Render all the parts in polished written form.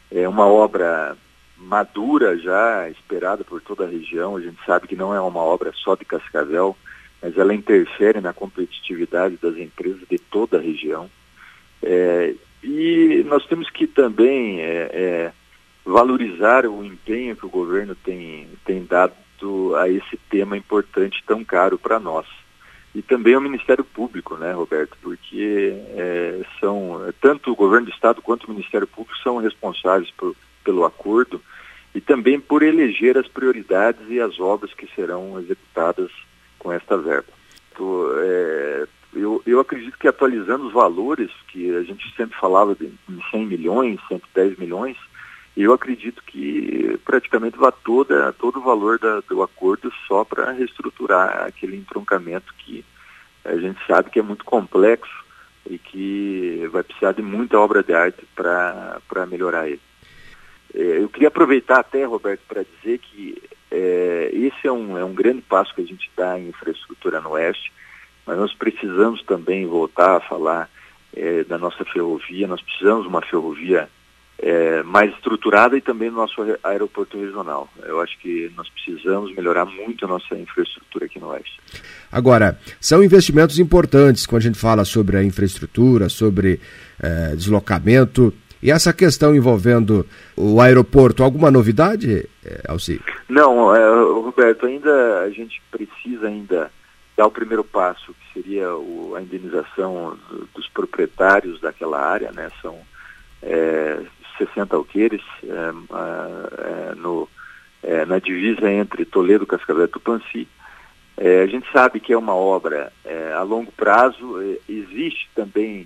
É uma obra madura já, esperada por toda a região. A gente sabe que não é uma obra só de Cascavel, mas ela interfere na competitividade das empresas de toda a região. E nós temos que também valorizar o empenho que o governo tem dado a esse tema importante, tão caro para nós. E também ao Ministério Público, né, Roberto? Porque tanto o Governo do Estado quanto o Ministério Público são responsáveis pelo acordo e também por eleger as prioridades e as obras que serão executadas com esta verba. Eu acredito que, atualizando os valores, que a gente sempre falava de 100 milhões, 110 milhões, eu acredito que praticamente vá todo o valor do acordo só para reestruturar aquele entroncamento que a gente sabe que é muito complexo e que vai precisar de muita obra de arte para melhorar ele. Eu queria aproveitar até, Roberto, para dizer que esse é um grande passo que a gente dá em infraestrutura no Oeste, mas nós precisamos também voltar a falar da nossa ferrovia. Nós precisamos de uma ferrovia mais estruturada e também do nosso aeroporto regional. Eu acho que nós precisamos melhorar muito a nossa infraestrutura aqui no Oeste. Agora, são investimentos importantes quando a gente fala sobre a infraestrutura, sobre deslocamento. E essa questão envolvendo o aeroporto, alguma novidade, Alci? Não, Roberto, ainda a gente precisa dar o primeiro passo, que seria a indenização dos proprietários daquela área, né? São 60 alqueires na divisa entre Toledo, Cascavel e Tupãssi. A gente sabe que é uma obra a longo prazo. Existe também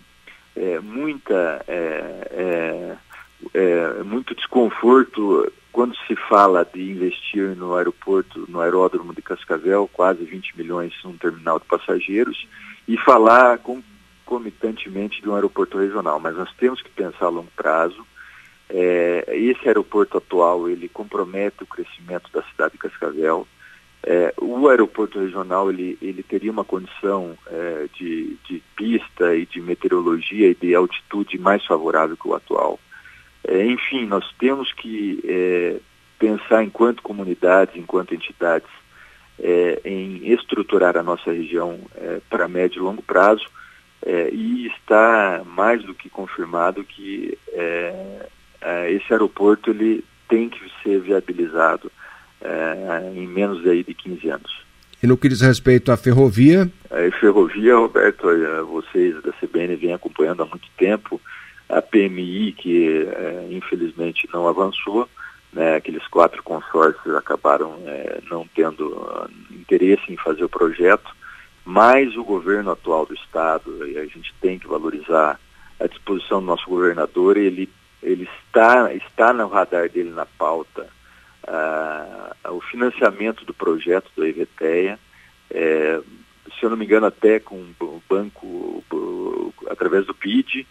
muito desconforto quando se fala de investir no aeródromo de Cascavel, quase 20 milhões num terminal de passageiros, e falar concomitantemente de um aeroporto regional. Mas nós temos que pensar a longo prazo. Esse aeroporto atual, ele compromete o crescimento da cidade de Cascavel. O aeroporto regional, ele teria uma condição de pista e de meteorologia e de altitude mais favorável que o atual. Enfim, nós temos que pensar enquanto comunidades, enquanto entidades, em estruturar a nossa região para médio e longo prazo, e está mais do que confirmado que esse aeroporto ele tem que ser viabilizado em menos aí de 15 anos. E no que diz respeito à ferrovia? A ferrovia, Roberto, vocês da CBN vêm acompanhando há muito tempo. A PMI, que infelizmente não avançou, né? Aqueles 4 consórcios acabaram não tendo interesse em fazer o projeto, mas o governo atual do Estado, e a gente tem que valorizar a disposição do nosso governador, ele está no radar dele, na pauta, o financiamento do projeto da EVTEA, se eu não me engano até com o banco, através do BID.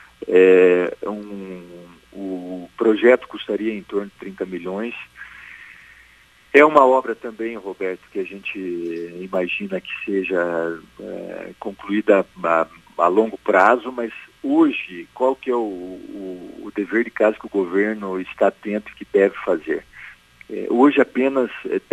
O projeto custaria em torno de 30 milhões. É uma obra também, Roberto, que a gente imagina que seja concluída a longo prazo, mas hoje, qual que é o dever de casa que o governo está atento que deve fazer? Hoje apenas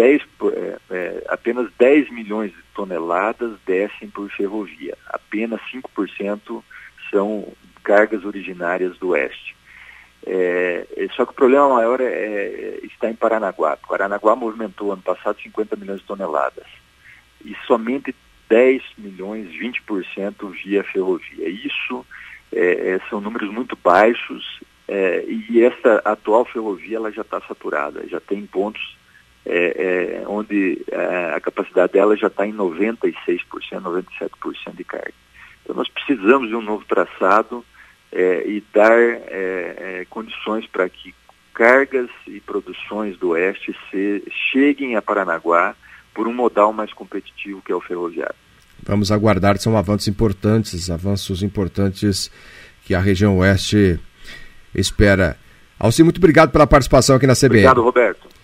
10 milhões de toneladas descem por ferrovia. Apenas 5% são cargas originárias do Oeste. Só que o problema maior está em Paranaguá. Paranaguá movimentou ano passado 50 milhões de toneladas. E somente 10 milhões, 20% via ferrovia. Isso são números muito baixos. E essa atual ferrovia ela já está saturada, já tem pontos onde a capacidade dela já está em 96%, 97% de carga. Então nós precisamos de um novo traçado e dar condições para que cargas e produções do Oeste cheguem a Paranaguá por um modal mais competitivo que é o ferroviário. Vamos aguardar, são avanços importantes que a região Oeste espera. Alci, muito obrigado pela participação aqui na CBN. Obrigado, Roberto.